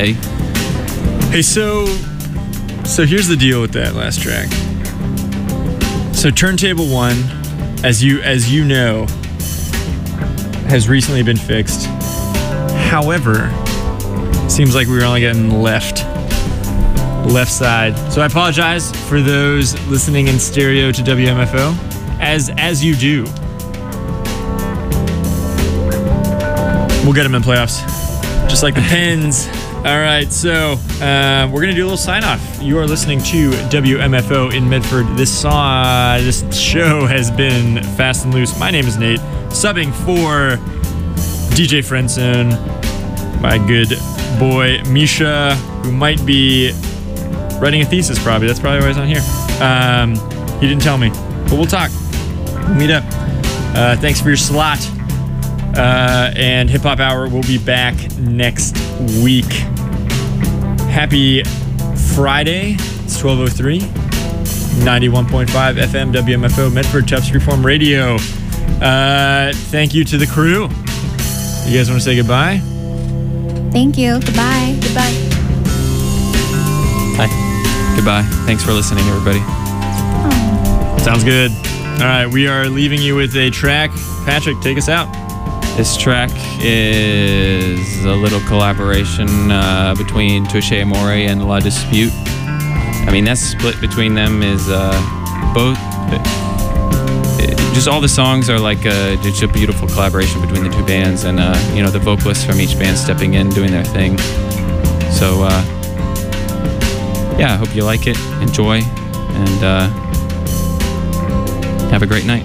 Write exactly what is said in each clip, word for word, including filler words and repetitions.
Hey. Hey, so so here's the deal with that last track. So Turntable One, as you as you know, has recently been fixed. However, seems like we were only getting left left side. So I apologize for those listening in stereo to W M F O, as as you do. We'll get them in playoffs, just like the Pens. All right, so uh, we're gonna do a little sign off. You are listening to W M F O in Medford. This song, this show has been Fast and Loose. My name is Nate, subbing for D J Friendzone, my good boy Misha, who might be writing a thesis. Probably that's probably why he's on here. Um, he didn't tell me, but we'll talk. We'll meet up. Uh, thanks for your slot. Uh, and Hip Hop Hour will be back next week. Happy Friday. It's twelve oh three. ninety-one point five F M W M F O Medford Tufts Freeform Radio. Uh, thank you to the crew. You guys want to say goodbye? Thank you. Goodbye. Goodbye. Hi. Goodbye. Thanks for listening, everybody. Oh. Sounds good. All right, we are leaving you with a track. Patrick, take us out. This track is a little collaboration uh, between Touche Amore and La Dispute. I mean, that split between them is uh, both. It, just all the songs are like a, just a beautiful collaboration between the two bands, and uh, you know, the vocalists from each band stepping in, doing their thing. So uh, yeah, I hope you like it, enjoy, and uh, have a great night.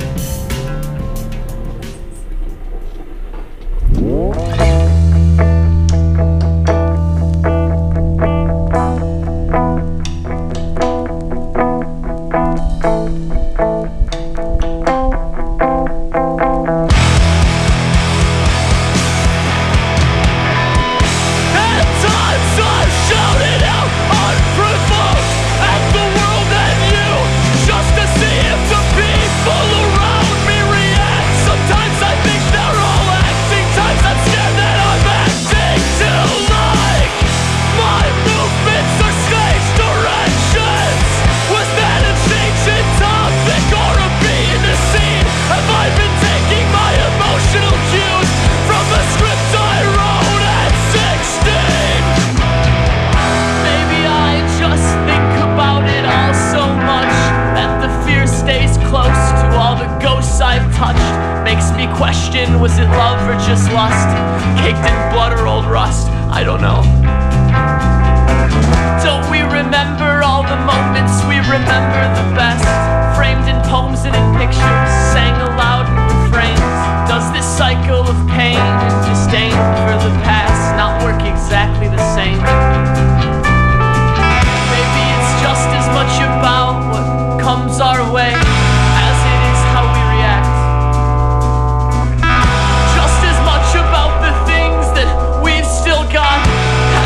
Was it love or just lust? Caked in blood or old rust? I don't know. Don't we remember all the moments? We remember the best. Framed in poems and in pictures, sang aloud in refrains. Does this cycle of pain and disdain for the past not work exactly the same? Maybe it's just as much about what comes our way as it is how we react. About the things that we've still got.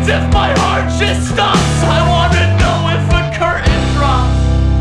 if my heart just stops. I wanna know if a curtain drops.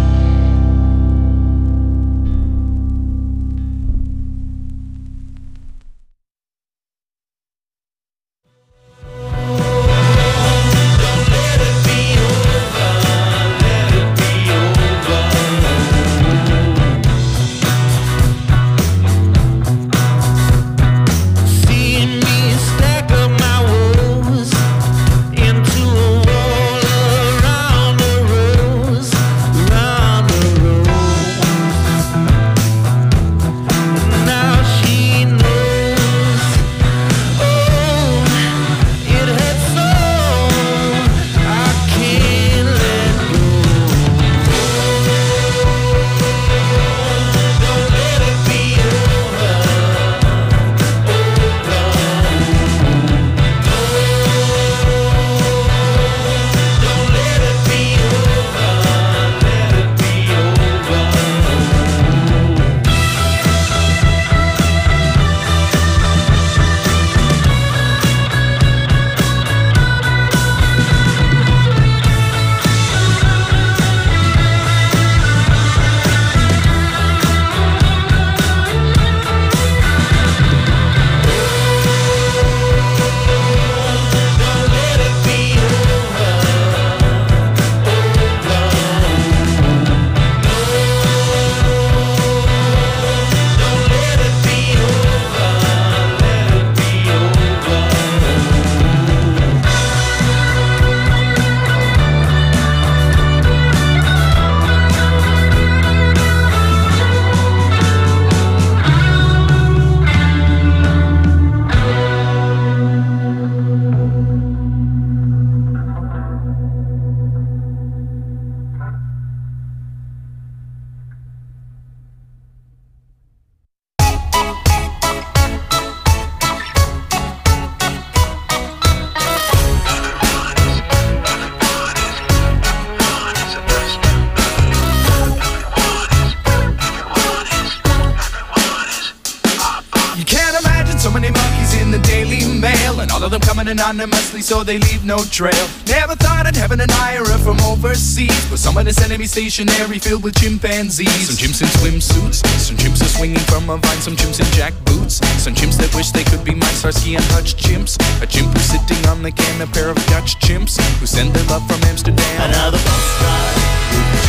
Anonymously, so they leave no trail. Never thought I'd have an admirer from overseas, but someone is sending me stationery filled with chimpanzees. Some chimps in swimsuits, some chimps are swinging from a vine, some chimps in jack boots, some chimps that wish they could be my Starsky and Hutch chimps. A chimp who's sitting on the can, a pair of Dutch chimps who send their love from Amsterdam. Another postcard with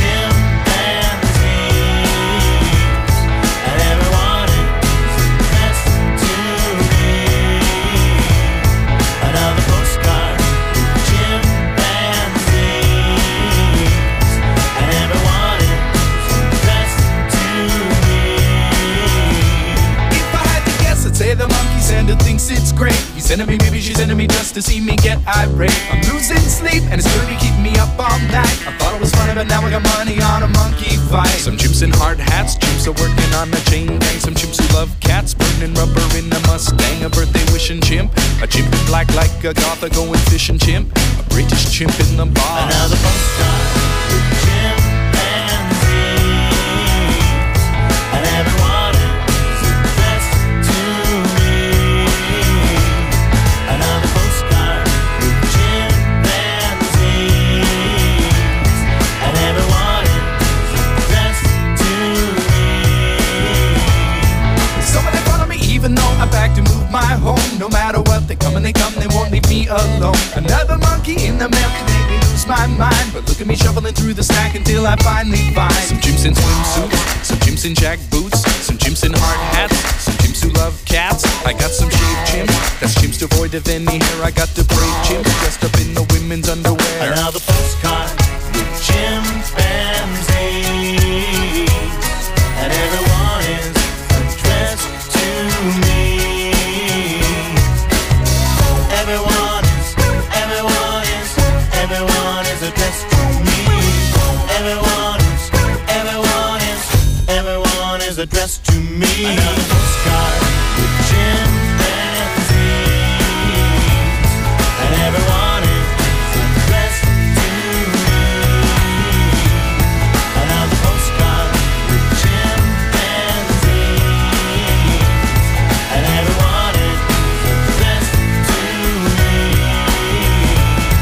chimpanzees, and everyone is addressed to me. Another postcard with chimpanzees, and everyone is addressed to me. If I had to guess, I'd say the monkey Santa thinks it's great. He's sending me, maybe she's sending me just to see me get irate. I'm losing sleep and it's really keeping me up all night. I thought it was funny, but now I got money on a monkey fight. Some chimps in hard hats, chimps are working on a chain gang. Some chimps who love cats, burning rubber in a Mustang. A birthday wishing chimp, a chimp in black like a goth, a going fishing chimp, a British chimp in the bar. Another postcard with chimpanzees, and everyone is addressed to me. Another postcard with chimpanzees, and everyone is addressed to me. Somebody follow me even though I back to move my home. No matter what, they come and they come, they won't leave me alone. Another monkey in the mail can make me lose my mind, but look at me shuffling through the stack until I finally find some chimps in swimsuits, some chimps in jack boots, some chimps in hard hats, some chimps who love cats. I got some shaved chimps, that's chimps devoid of any hair. I got the brave chimps dressed up in the women's underwear. Another postcard with chimpanzees, and everyone is addressed to me. Everyone is, everyone is, everyone is addressed to me. Everyone is, everyone is, everyone is addressed to me. Another postcard with chimpanzees, and everyone is addressed to me. Another postcard with chimpanzees, and everyone is addressed to me.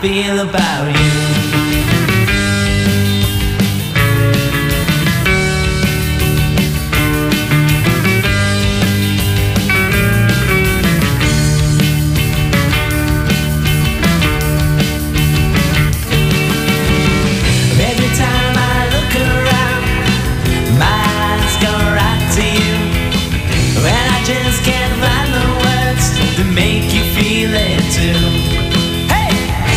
feel about you. Make you feel it too. Hey!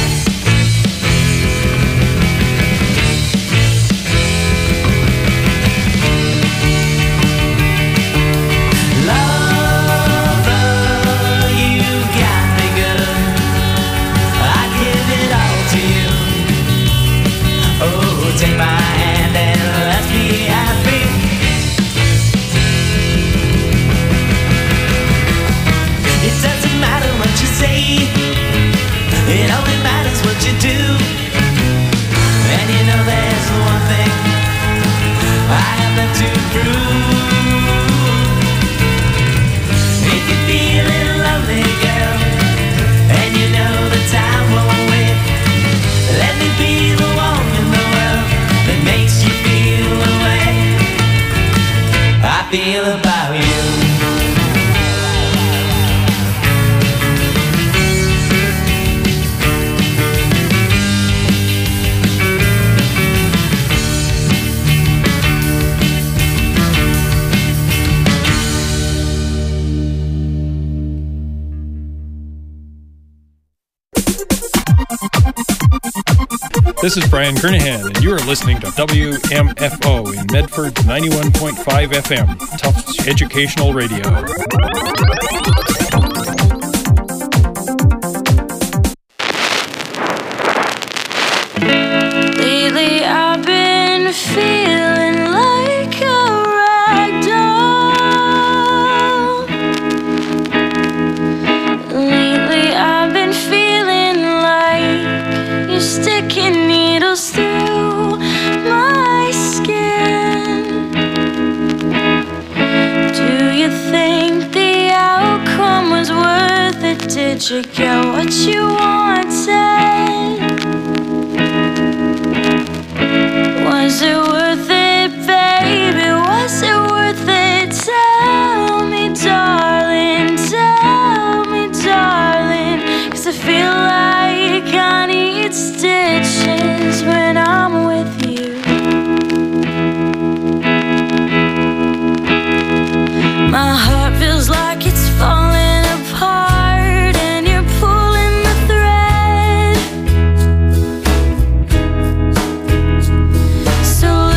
Lover, you got me good. I give it all to you. Oh, take my hand and let's be happy. It doesn't matter what you say, it only matters what you do. And you know there's one thing I have left to prove. If you're feeling lonely, girl, and you know the time won't wait, let me be the one in the world that makes you feel the way I feel about you. This is Brian Kernahan, and you are listening to W M F O in Medford ninety-one point five F M, Tufts Educational Radio. Lately I've been feeling like a rag doll. Lately I've been feeling like you're sticking needles through my skin. Do you think the outcome was worth it? Did you get what you wanted? Was it worth it, baby? Was it worth it? Tell me, darling, tell me, darling, 'cause I feel like I need stitches when I'm with you. My heart feels like it's falling apart, and you're pulling the thread. So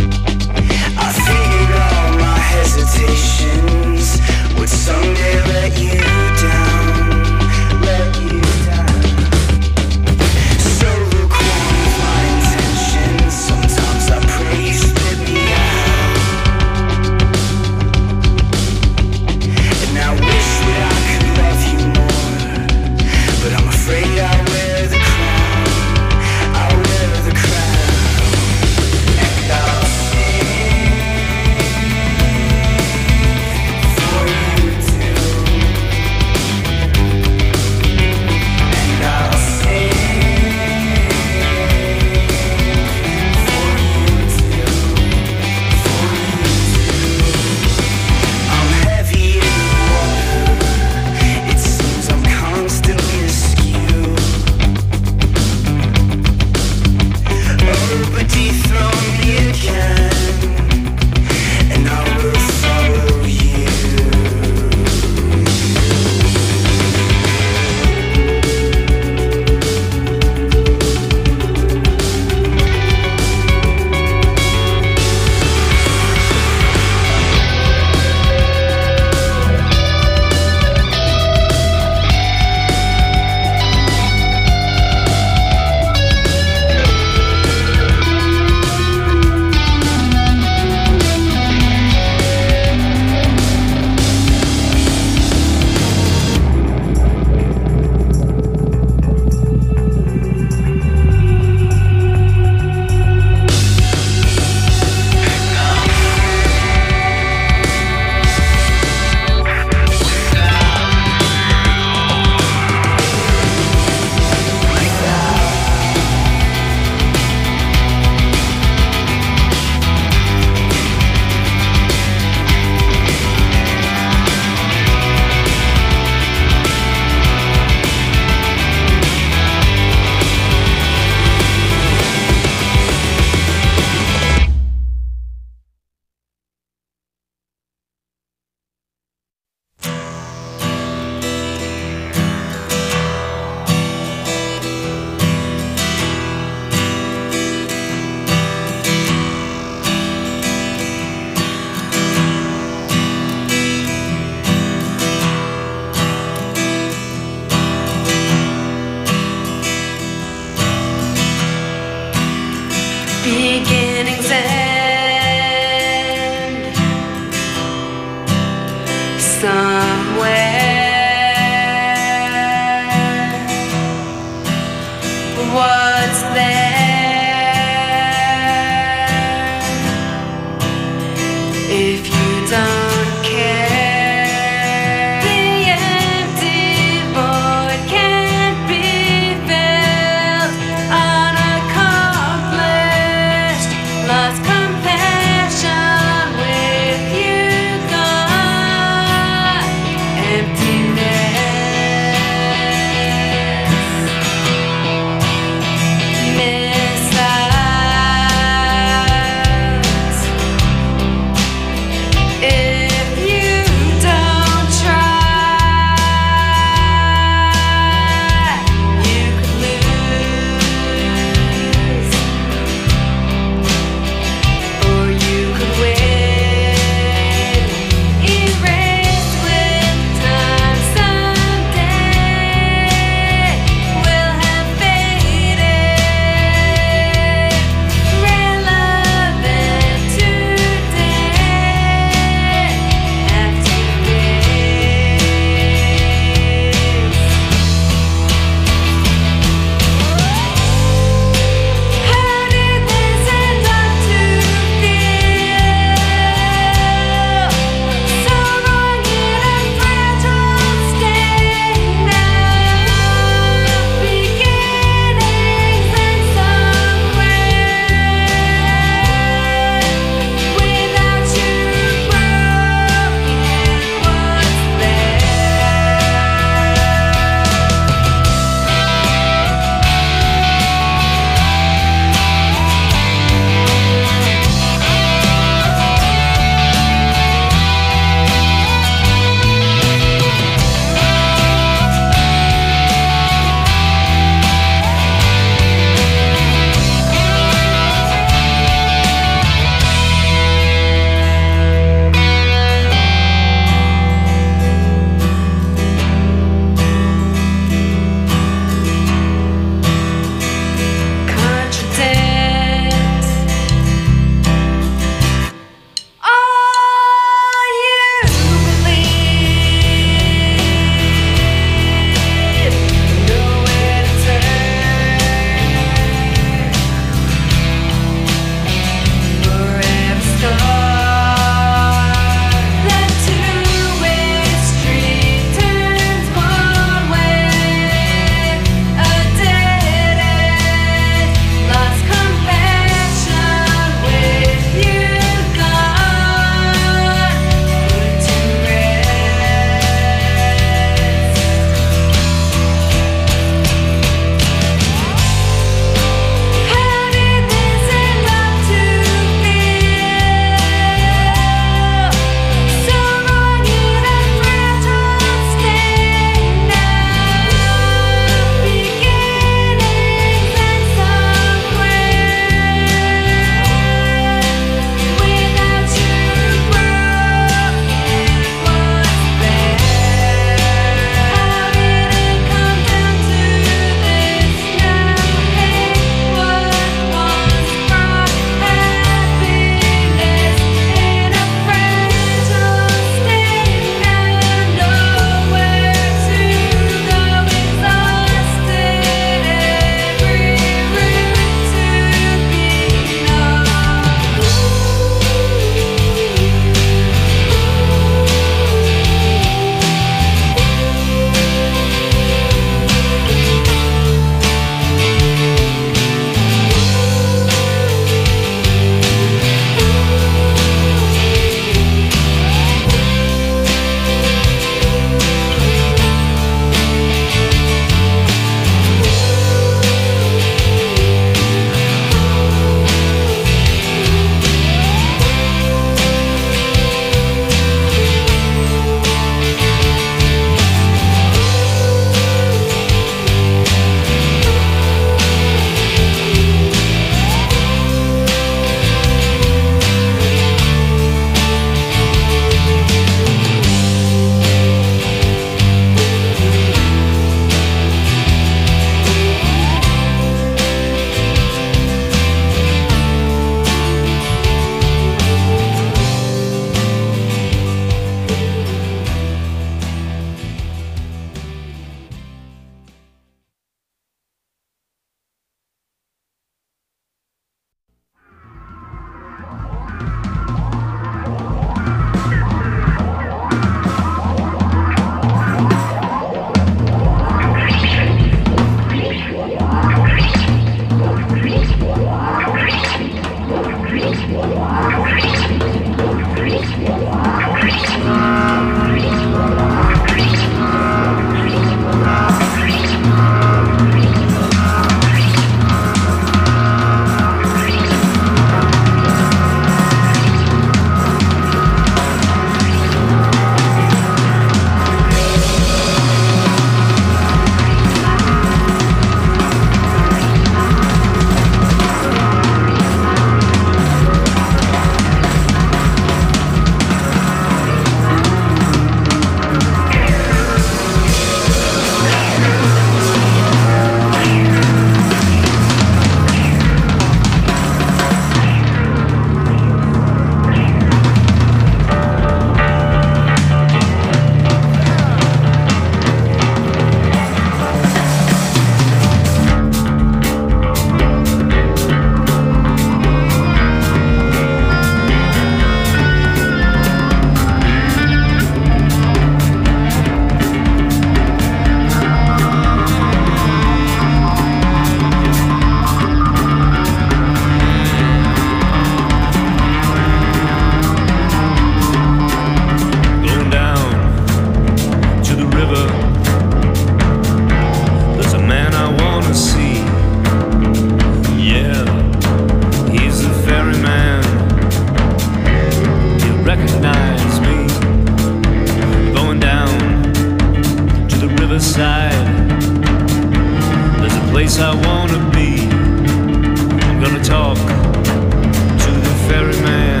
other side, there's a place I wanna be. I'm gonna talk to the ferryman.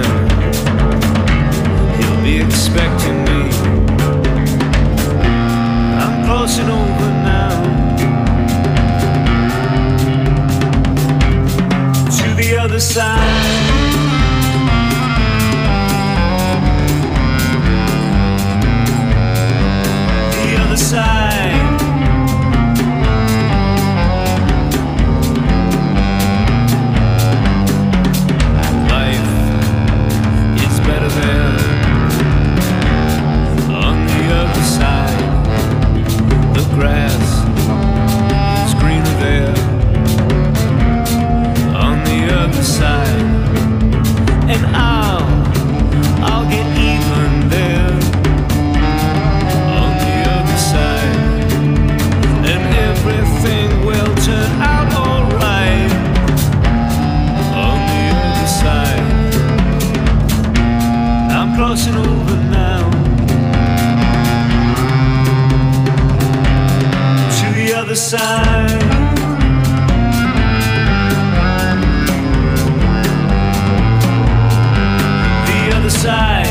He'll be expecting me. I'm crossing over now to the other side. Side. Life is better there. On the other side, the grass is greener there. On the other side, and I'll, I'll get even there. Everything will turn out alright. On the other side, I'm crossing over now to the other side. The other side.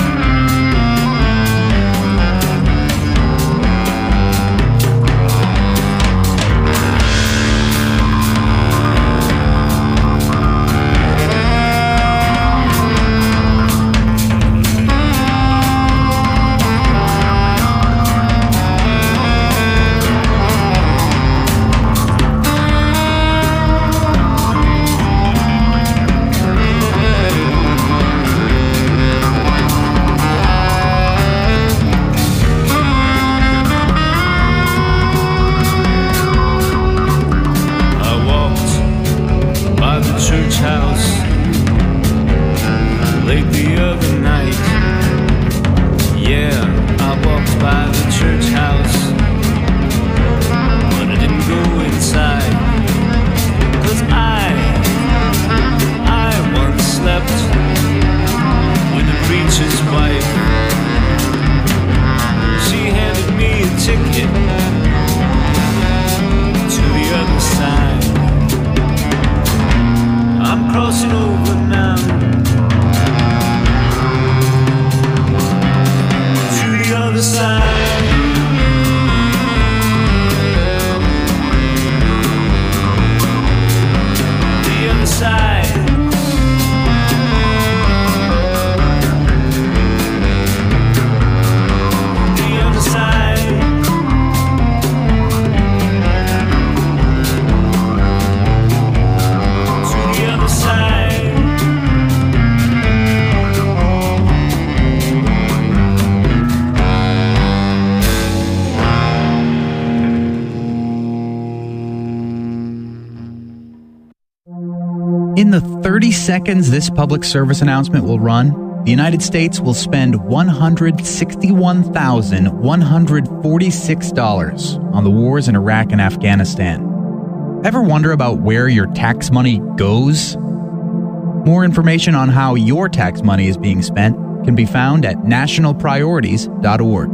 In the thirty seconds this public service announcement will run, the United States will spend one hundred sixty-one thousand one hundred forty-six dollars on the wars in Iraq and Afghanistan. Ever wonder about where your tax money goes? More information on how your tax money is being spent can be found at national priorities dot org.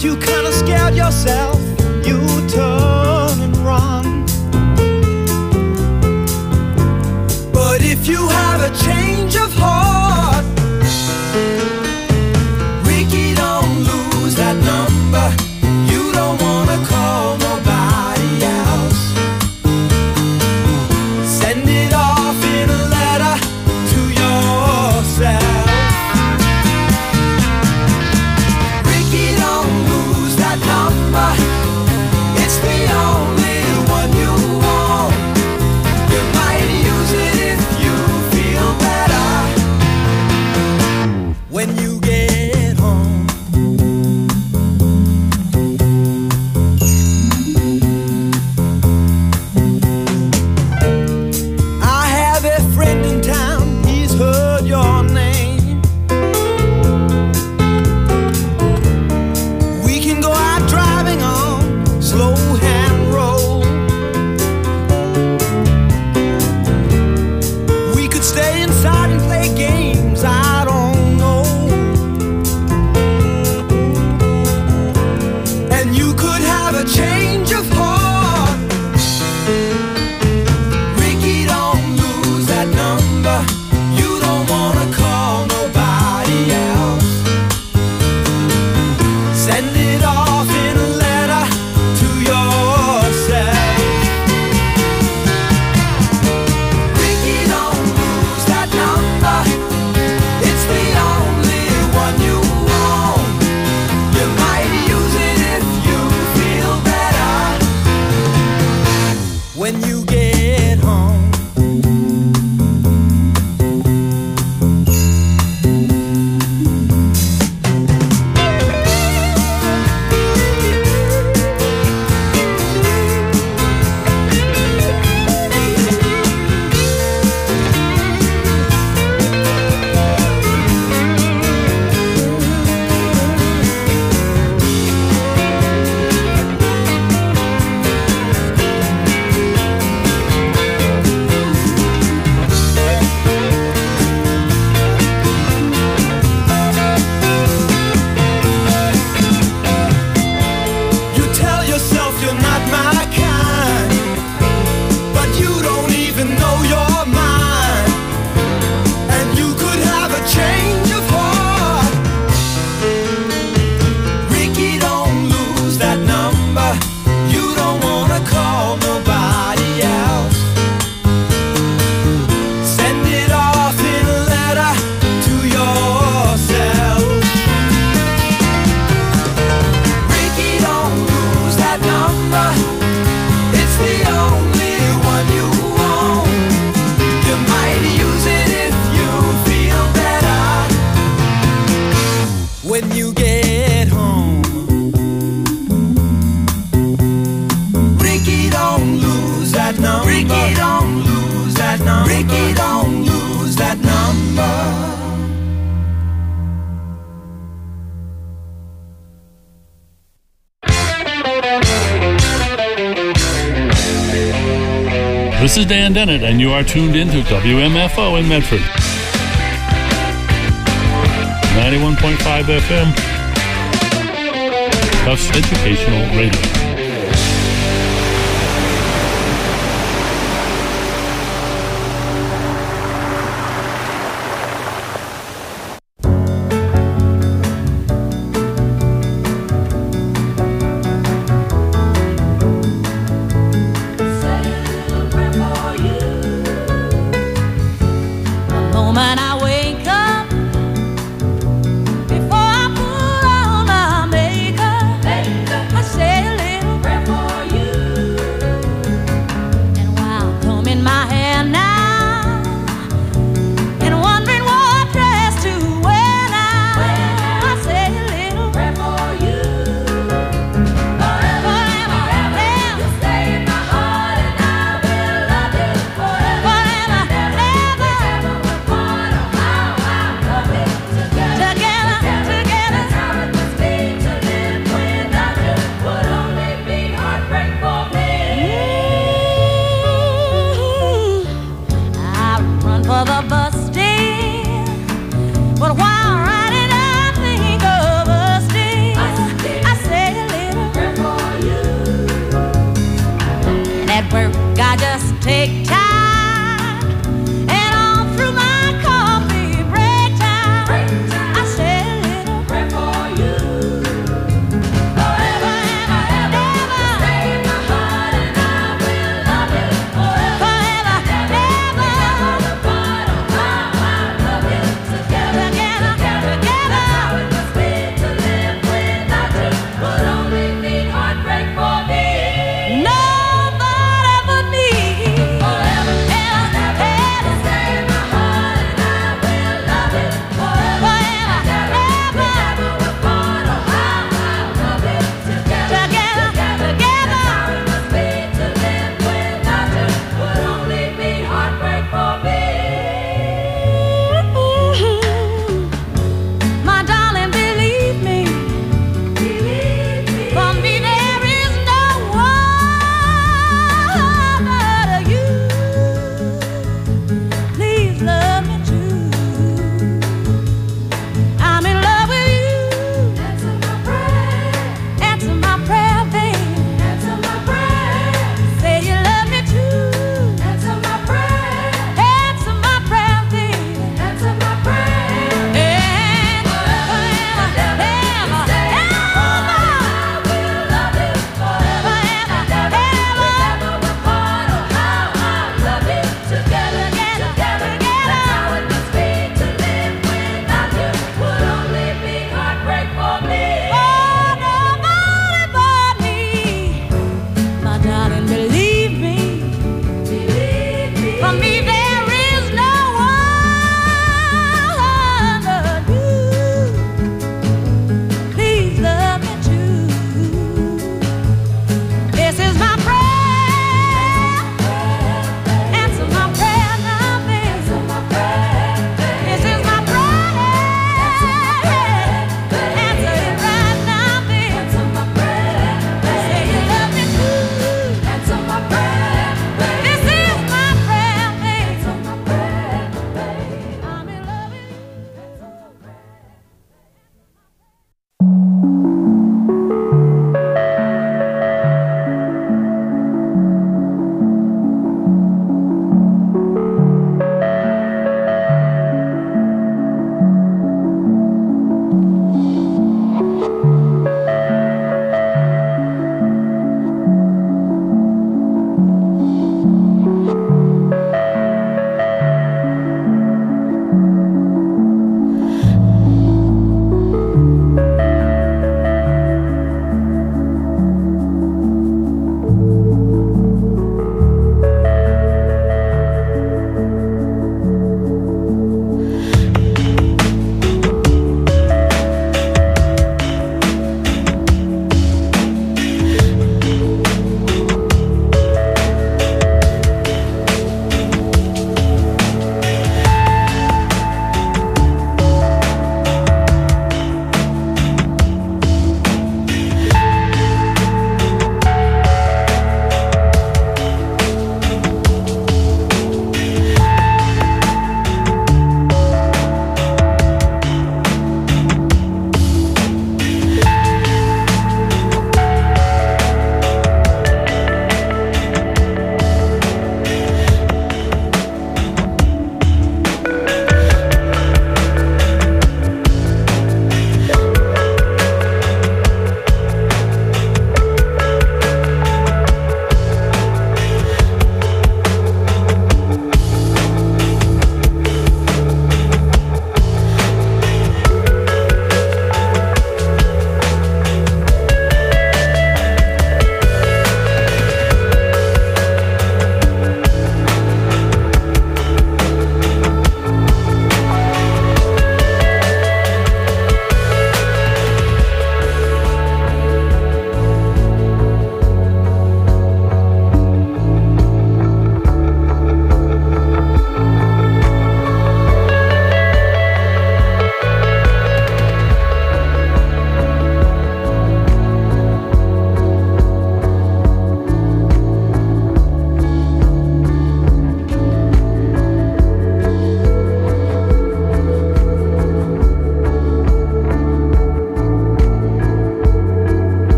first you kinda scared yourself, you turn and run. But if you have a change of heart, Ricky, don't lose that number. You don't wanna call nobody else. Send it off in a letter to yourself. Ricky, don't lose that number. It's the only one you want. You might use it if you feel better. When you get home, I have a friend in town, he's heard your name. We can go out driving on slow hand roll. We could stay inside and play games, I don't know. And you could have a change of heart. Ricky, don't lose that number. You don't wanna call nobody else. Send it off in a letter to yourself. Ricky, don't lose that number. It's the only one you want. You might use it if you feel better. When you get home, you tell yourself you're not my kind, but you don't even know your mind. And you could have a change of heart. Ricky, don't lose that number. You don't wanna call nobody else. Send it off in a letter to yourself. Ricky, don't lose that number. It's the only one you want. You might use it if you feel better. When you get home, Ricky, don't lose that number. Ricky, don't lose that number. Ricky, don't lose that number. This is Dan Dennett, and you are tuned in to W M F O in Medford. ninety-one point five F M. Tufts Educational Radio. The moment I wake up, before I put on my makeup, I say a little just take time. And all through my coffee break time, I say a little prayer for you. Forever and ever, stay in my heart, and I will love you forever and ever. The part of how I love you together, together, together. That's how it must be to live without you. Would only mean heartbreak for me. Nobody but me. Forever.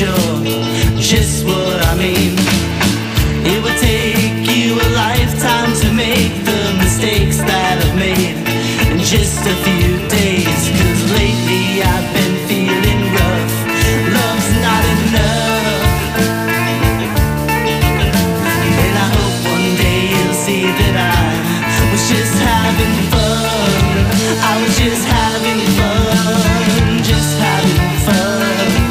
sure just what I mean. It would take you a lifetime to make the mistakes that I've made in just a few days. Cause lately I've been feeling rough. Love's not enough. And I hope one day you'll see that I was just having fun. I was just having fun. Just having fun.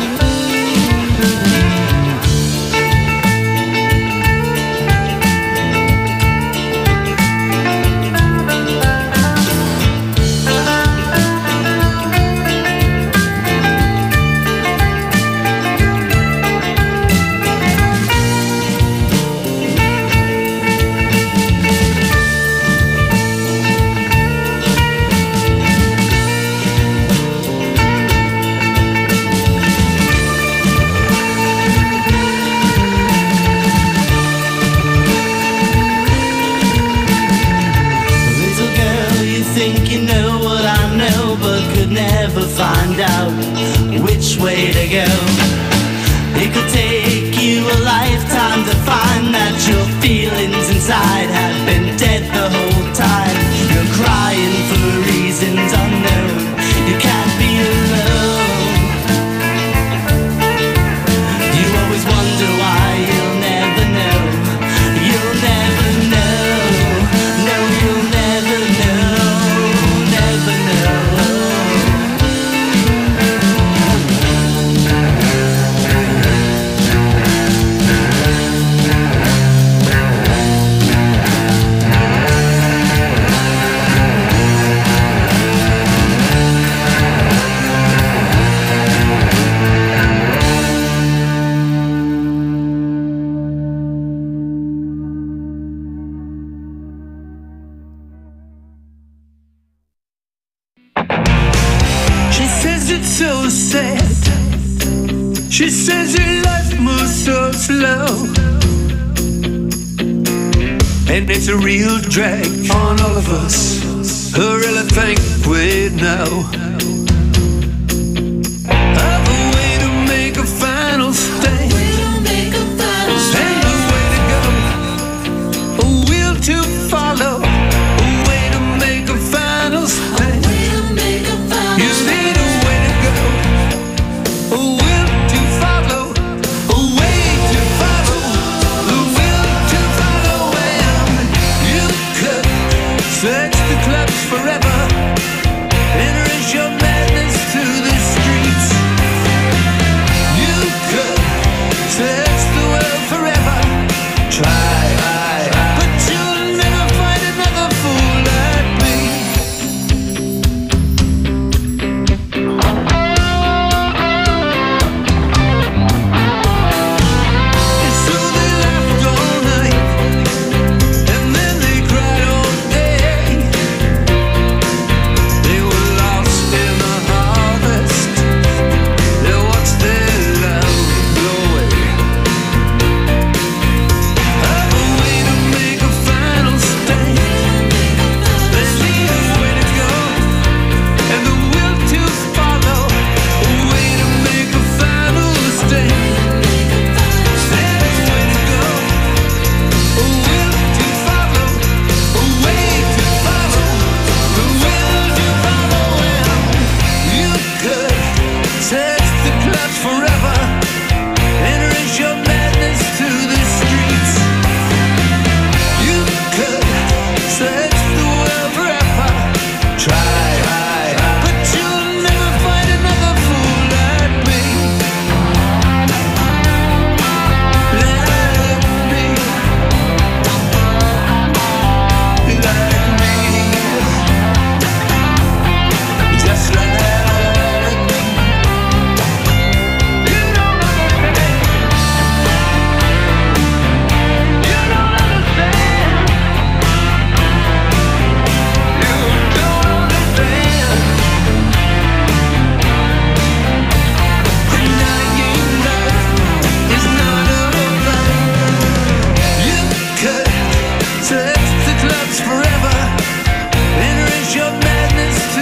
Think you know what I know, but could never find out which way to go. It could take you a lifetime to find that your feelings inside have been dead the whole time. You're crying for reasons unknown. You can't be alone. You always wonder why you'll never know. You'll never know. No, you'll never know. So sad. She says your life moves so slow, and it's a real drag on all of us. I really think we know of a way to make a final stand, and a way to go, a will to follow, a way to make a final stand. You